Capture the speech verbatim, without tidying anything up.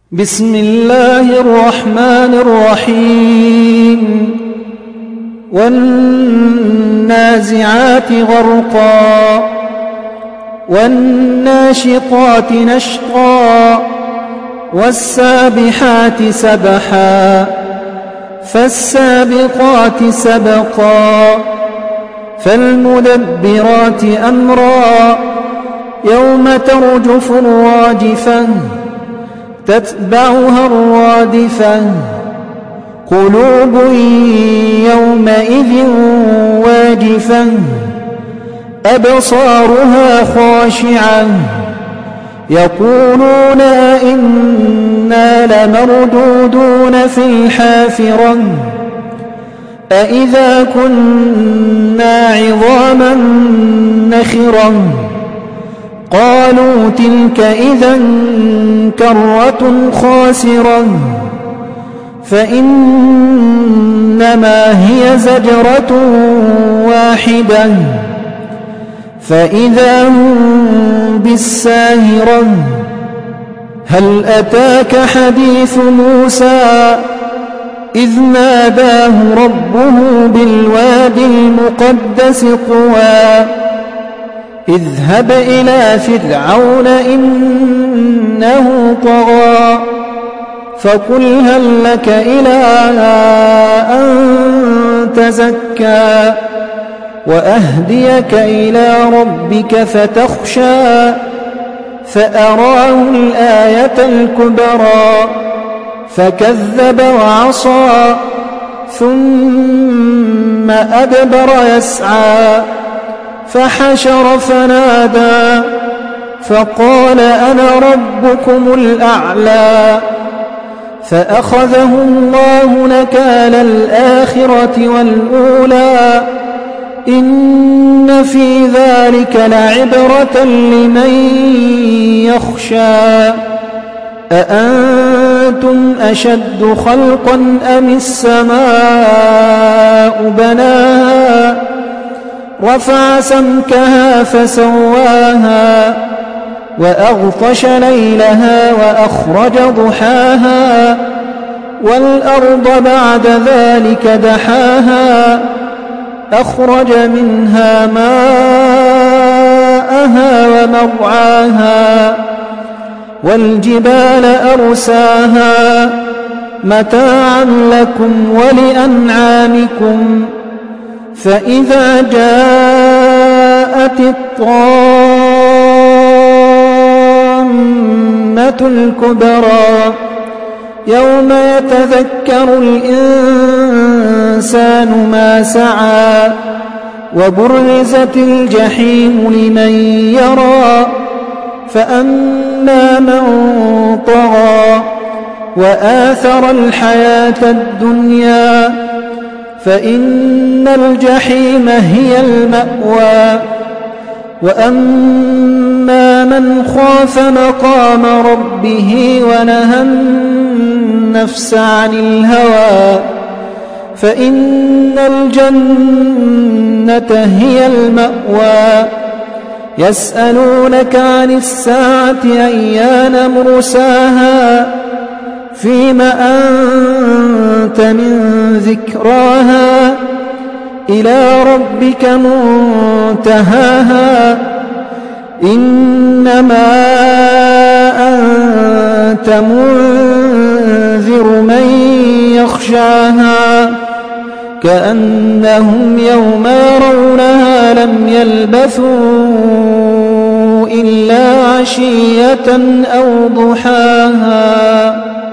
بسم الله الرحمن الرحيم والنازعات غرقا والناشطات نشطا والسابحات سبحا فالسابقات سبقا فالمدبرات أمرا يوم ترجف الراجفة تتبعها الرادفة قلوب يومئذ واجفة أبصارها خاشعة يقولون أئنا لمردودون في الحافرة أئذا كنا عظاما نخرة قالوا تلك إذا كرة خاسرة فإنما هي زجرة واحدة فإذا هم بالساهرة هل أتاك حديث موسى إذ ناداه ربه بالوادي المقدس طوى اذهب إلى فرعون إنه طغى فقل هل لك إلى أن تزكى وأهديك إلى ربك فتخشى فأراه الآية الكبرى فكذب وعصى ثم أدبر يسعى فحشر فنادى فقال أنا ربكم الأعلى فأخذه الله نكال الآخرة والأولى إن في ذلك لعبرة لمن يخشى أأنتم أشد خلقا أم السماء بناها رفع سمكها فسواها وأغطش ليلها وأخرج ضحاها والأرض بعد ذلك دحاها أخرج منها ماءها ومرعاها والجبال أرساها متاعا لكم ولأنعامكم فإذا جاءت الطامة الكبرى يوم يتذكر الإنسان ما سعى وبرزت الجحيم لمن يرى فأما من طغى وآثر الحياة الدنيا فإن الجحيم هي المأوى وأما من خاف مقام ربه ونهى النفس عن الهوى فإن الجنة هي المأوى يسألونك عن الساعة أيان مرساها فيم أنت من ذكراها إلى ربك منتهاها إنما أنت منذر من يخشاها كأنهم يوم يرونها لم يلبثوا إلا عشية أو ضحاها.